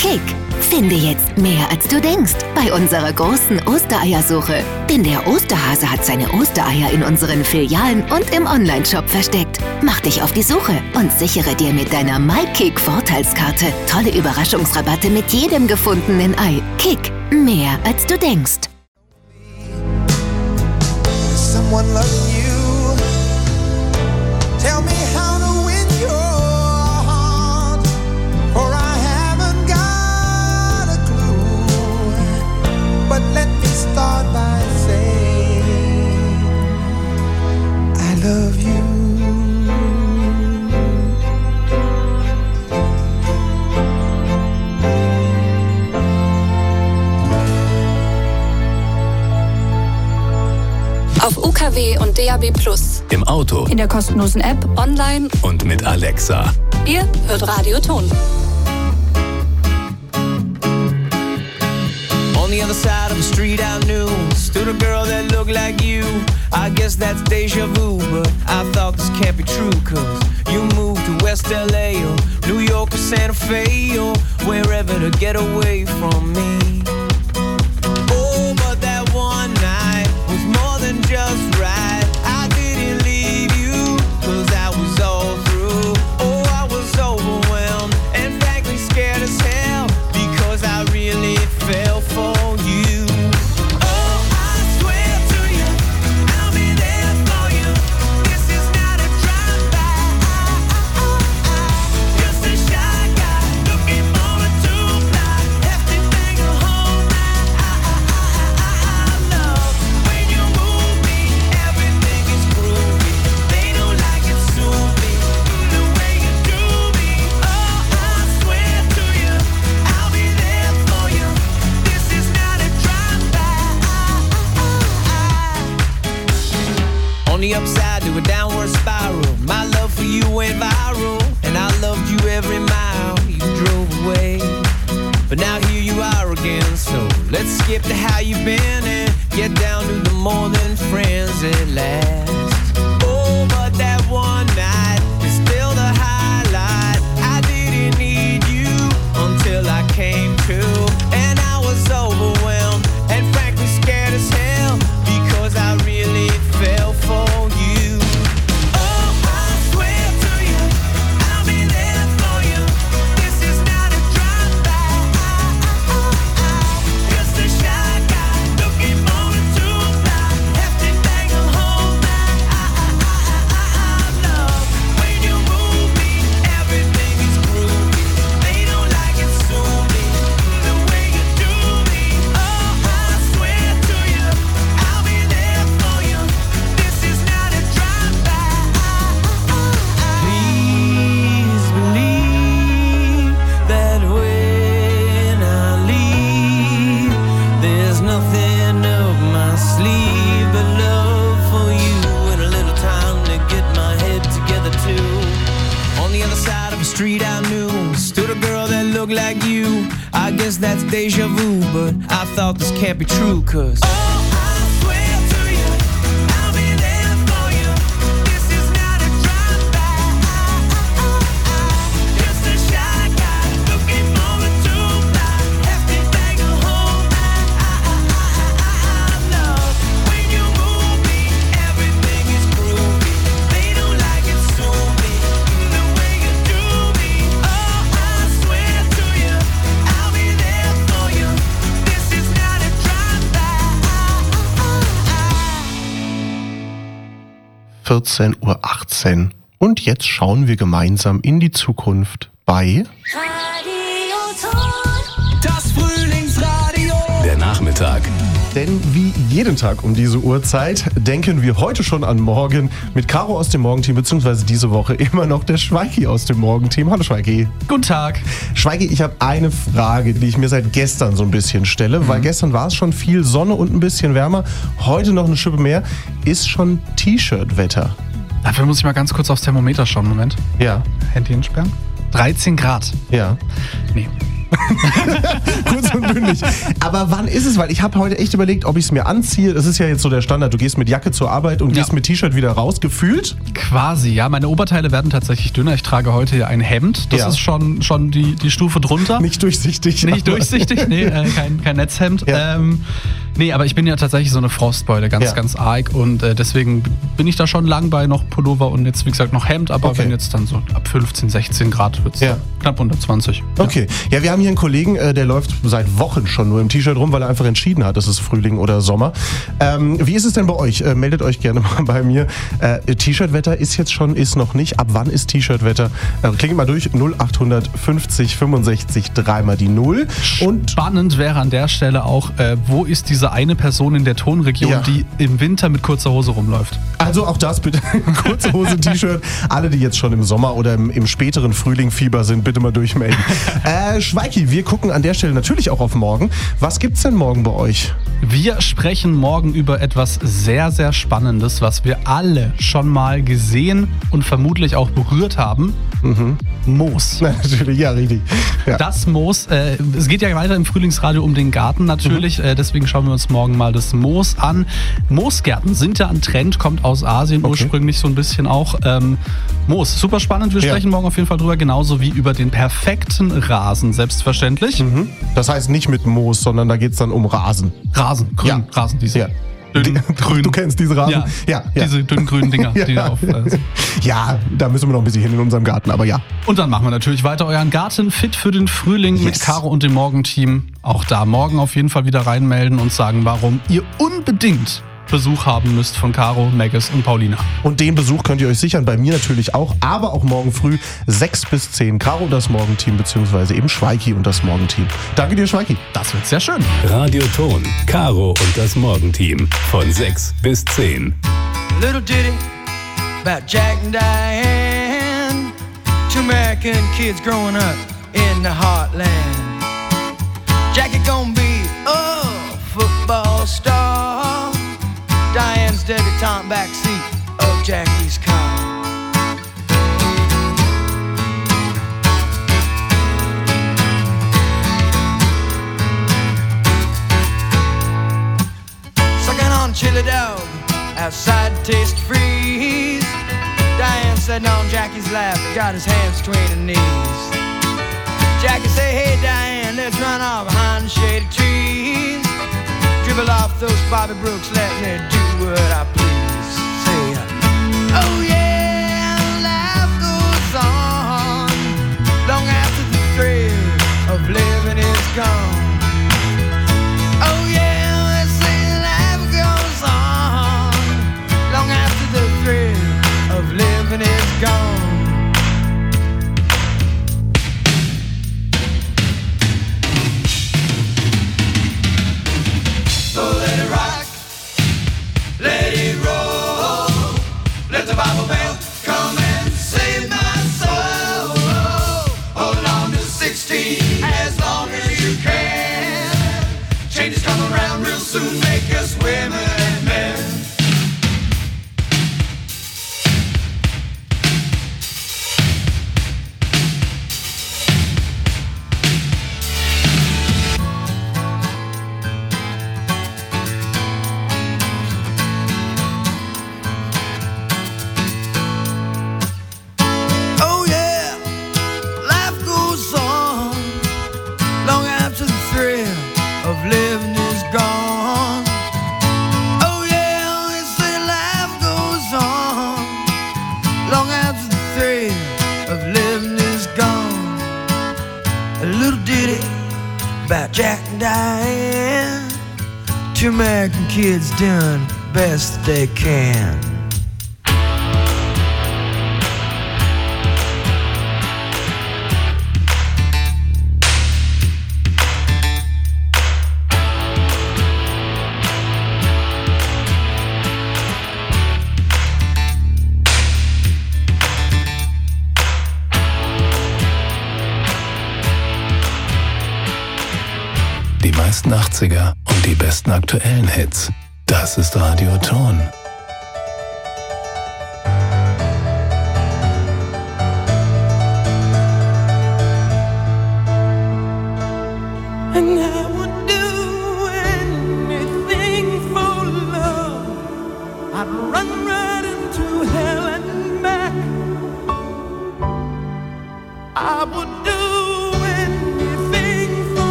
Kick. Finde jetzt mehr, als du denkst, bei unserer großen Ostereiersuche. Denn der Osterhase hat seine Ostereier in unseren Filialen und im Onlineshop versteckt. Mach dich auf die Suche und sichere dir mit deiner MyKick-Vorteilskarte tolle Überraschungsrabatte mit jedem gefundenen Ei. Kick, mehr, als du denkst. Someone loving you. Tell me how to win your heart, for I haven't got a clue. But let me start by saying I love you. Auf UKW und DAB+. Im Auto. In der kostenlosen App, online und mit Alexa. Ihr hört Radio Ton. On the other side of the street I knew stood a girl that looked like you. I guess that's deja vu, but I thought this can't be true, cause you moved to West LA or New York or Santa Fe or wherever to get away from me. Oh, but that one night was more than just right. I didn't leave you, cause I was all through. Oh, I was overwhelmed and frankly scared as hell, because I really fell for you. Oh, I swear to you, I'll be there for you. This is not a drive-by. Just a shy guy looking for a two-ply, hefty thing to hold my love. When you move me, everything is groovy. They don't like it, sue me, the way you do me. Oh, I swear to you, I'll be there for you. This is not a drive-by. On the upside to a downward spiral, my love for you went viral, and I loved you every mile you drove away. But now here you are again, so let's skip to how you've been and get down to the more than friends at last. Oh, but that one night is still the highlight. I didn't need you until I came to, and I was overwhelmed and frankly scared as hell, because I really fell for you. Oh, I swear to you, I'll be there for you. This is not a drive-by. Just a shy guy looking for a two-ply, hefty thing to hold my love. When you move me, everything is groovy. They don't like it, sue me, the way you do me. Oh, I swear to you, I'll be there for you. This is not a drive-by. Please believe that when I leave, there's nothing up my sleeve but love for you and a little time to get my head together too. On the other side of the street I knew stood a girl that looked like you. I guess that's deja vu, but I thought this can't be true, cause oh, I swear to you, I'll be there for you. This is not a drive-by. Just a shy guy looking for a two-ply, hefty thing to hold my love. When you move me, everything is groovy. They don't like it, sue me, the way you do me. Oh, I swear to you, I'll be there for you. This is not a drive-by. 14:18 Uhr. Und jetzt schauen wir gemeinsam in die Zukunft bei Das Frühlingsradio. Der Nachmittag. Denn wie jeden Tag um diese Uhrzeit denken wir heute schon an morgen mit Caro aus dem Morgenteam, beziehungsweise diese Woche immer noch der Schweiki aus dem Morgenteam. Hallo Schweiki. Guten Tag. Schweiki, ich habe eine Frage, die ich mir seit gestern so ein bisschen stelle, weil gestern war es schon viel Sonne und ein bisschen wärmer, heute noch eine Schippe mehr. Ist schon T-Shirt-Wetter? Dafür muss ich mal ganz kurz aufs Thermometer schauen. Moment. Ja. Handy entsperren. 13 Grad. Ja. Nee. Kurz und bündig. Aber wann ist es? Weil ich habe heute echt überlegt, ob ich es mir anziehe. Das ist ja jetzt so der Standard. Du gehst mit Jacke zur Arbeit und gehst mit T-Shirt wieder raus, gefühlt. Quasi, ja. Meine Oberteile werden tatsächlich dünner. Ich trage heute ja ein Hemd. Das ist schon die Stufe drunter. Nicht durchsichtig. Nicht durchsichtig, nee, kein Netzhemd. Ja. Nee, aber ich bin ja tatsächlich so eine Frostbeule, ganz arg. Und deswegen bin ich da schon lang bei noch Pullover und jetzt, wie gesagt, noch Hemd. Aber wenn jetzt dann so ab 15, 16 Grad wird es knapp unter 20. Okay. Ja, wir haben hier einen Kollegen, der läuft seit Wochen schon nur im T-Shirt rum, weil er einfach entschieden hat, es ist Frühling oder Sommer. Wie ist es denn bei euch? Meldet euch gerne mal bei mir. T-Shirt-Wetter ist noch nicht. Ab wann ist T-Shirt-Wetter? Klingelt mal durch. 0850 65 3 mal die 0. Und spannend wäre an der Stelle auch, wo ist diese eine Person in der Tonregion, die im Winter mit kurzer Hose rumläuft? Also auch das bitte. Kurze Hose, T-Shirt. Alle, die jetzt schon im Sommer oder im späteren Frühling Fieber sind, bitte mal durchmelden. Schweiki, wir gucken an der Stelle natürlich auch auf morgen. Was gibt's denn morgen bei euch? Wir sprechen morgen über etwas sehr, sehr Spannendes, was wir alle schon mal gesehen und vermutlich auch berührt haben. Moos. Natürlich, ja, richtig. Ja. Das Moos, es geht ja weiter im Frühlingsradio um den Garten natürlich, deswegen schauen wir uns morgen mal das Moos an. Moosgärten sind ja ein Trend, kommt aus Asien ursprünglich so ein bisschen auch. Moos, super spannend, wir sprechen morgen auf jeden Fall drüber, genauso wie über den perfekten Rasen, selbstverständlich. Das heißt nicht mit Moos, sondern da geht es dann um Rasen. Rasen, grün, Rasen, diese dünn grün. Du kennst diese Rasen? Ja, diese dünnen grünen Dinger, die da auf... Ja, da müssen wir noch ein bisschen hin in unserem Garten, aber ja. Und dann machen wir natürlich weiter euren Garten fit für den Frühling mit Caro und dem Morgenteam. Auch da morgen auf jeden Fall wieder reinmelden und sagen, warum ihr unbedingt Besuch haben müsst von Caro, Meggis und Paulina. Und den Besuch könnt ihr euch sichern, bei mir natürlich auch, aber auch morgen früh 6 bis 10. Caro und das Morgenteam, beziehungsweise eben Schweiki und das Morgenteam. Danke dir, Schweiki. Das wird sehr schön. Radio Ton, Caro und das Morgenteam von 6 bis 10. Little ditty about Jack and Diane, two American kids growing up in the heartland. Jackie gonna be a football star, Diane's debutante backseat of Jackie's car. Sucking on chili dog outside to taste freeze. Diane sitting on Jackie's lap, got his hands between her knees. Jackie say, hey Diane, let's run off behind the shady trees. Dribble off those Bobby Brooks, let me do what I please. Say, oh yeah, life goes on long after the thrill of living is gone. Oh yeah, they say life goes on long after the thrill of living is gone. So let it rock, let it roll, let the Bible bell come and save my soul. Hold on to 16 as long as you can. Changes come around real soon, make us women and men. Oh yeah, life goes on long after the thrill of living is gone. Oh yeah, they say life goes on long after the thrill of living is gone. A little ditty about Jack and Diane, two American kids doing best they can. Die meisten 80er und die besten aktuellen Hits. Das ist Radio Ton.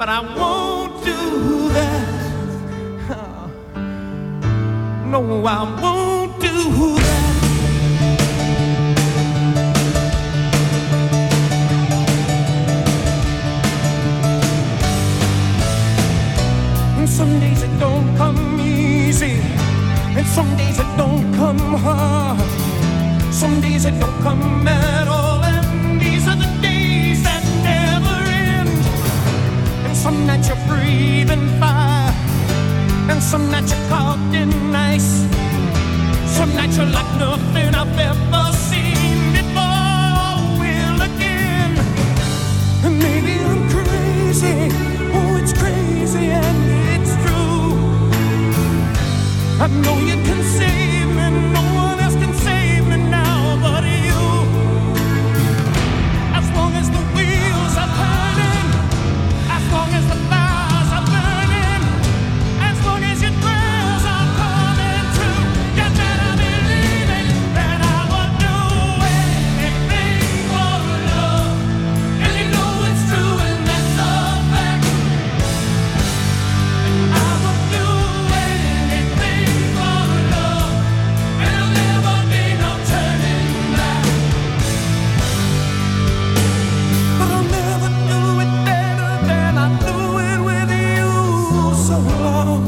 but I won't do that. No, I won't do that. And some days it don't come easy, and some days it don't come hard. Some days it don't come at all, and these are the days that never end. And some nights you're breathing fire, and some nights you're caught in ice. Some nights you're like nothing I've ever seen before or will again. And maybe I'm crazy, oh it's crazy and it's true. I know you can save me, no one else can save me now but you. As long as the wheels are turning, as long as the fires are burning, as long as your prayers are coming true, you better believe it, that I will do anything for love. And you know it's true and that's a fact. I will do anything for love, and there'll never be no turning back. But I'll never do it better than I do it with you. So long,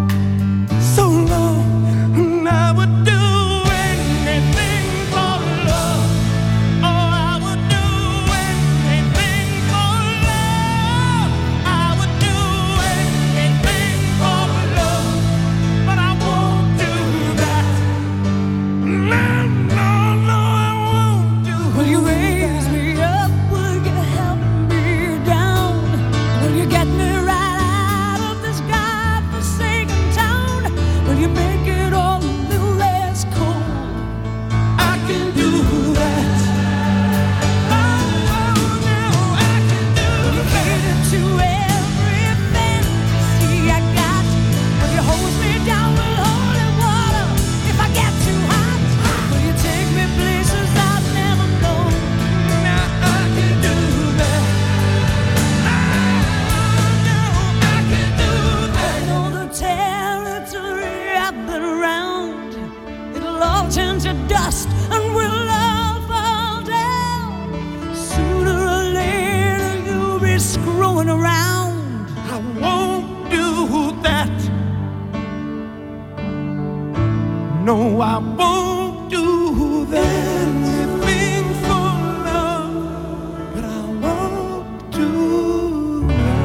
and I would do anything for love. Oh, I would do anything for love. I would do anything for love, but I won't do that. No, I won't do. Will you raise me up? Will you help me down? Will you get me right out of this godforsaken town? Will you make it all a little less cold? I can do that. Oh, no, I can do that. To every fantasy I got, will you hold me down with holy water if I get too hot? Will you take me places I've never known? Now I can do that. Oh, no, I can do that. I know the territory I've been around. It'll all turn to dust and we'll all fall down. Sooner or later you'll be screwing around. I won't do that. No, I won't do that. Anything for love, but I won't do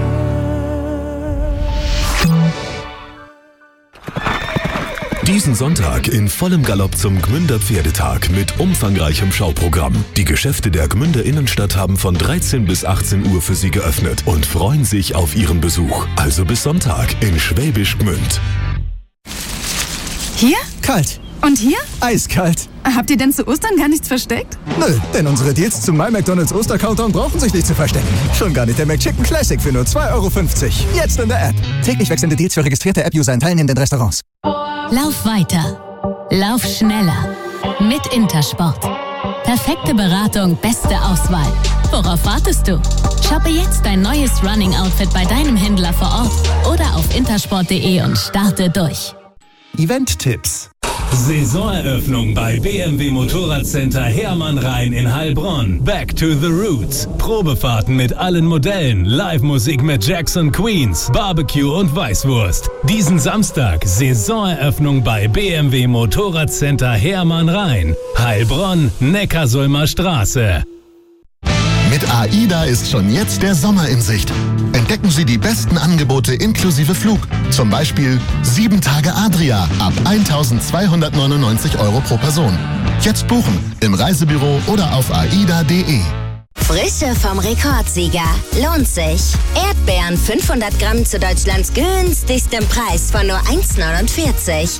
that. Diesen Sonntag in vollem Galopp zum Gmünder Pferdetag mit umfangreichem Schauprogramm. Die Geschäfte der Gmünder Innenstadt haben von 13 bis 18 Uhr für Sie geöffnet und freuen sich auf Ihren Besuch. Also bis Sonntag in Schwäbisch Gmünd. Hier? Kalt. Und hier? Eiskalt. Habt ihr denn zu Ostern gar nichts versteckt? Nö, denn unsere Deals zum My McDonald's Oster-Countdown brauchen sich nicht zu verstecken. Schon gar nicht der McChicken Classic für nur 2,50 €. Jetzt in der App. Täglich wechselnde Deals für registrierte App-User in teilnehmenden Restaurants. Lauf weiter. Lauf schneller. Mit Intersport. Perfekte Beratung, beste Auswahl. Worauf wartest du? Shoppe jetzt dein neues Running-Outfit bei deinem Händler vor Ort oder auf intersport.de und starte durch. Event-Tipps. Saisoneröffnung bei BMW Motorradcenter Hermann-Rhein in Heilbronn. Back to the Roots. Probefahrten mit allen Modellen, Live-Musik mit Jackson Queens, Barbecue und Weißwurst. Diesen Samstag Saisoneröffnung bei BMW Motorradcenter Hermann-Rhein. Heilbronn, Neckarsulmer Straße. Mit AIDA ist schon jetzt der Sommer in Sicht. Entdecken Sie die besten Angebote inklusive Flug. Zum Beispiel 7 Tage Adria ab 1.299 € pro Person. Jetzt buchen im Reisebüro oder auf aida.de. Frische vom Rekordsieger. Lohnt sich. Erdbeeren 500 Gramm zu Deutschlands günstigstem Preis von nur 1,49 €.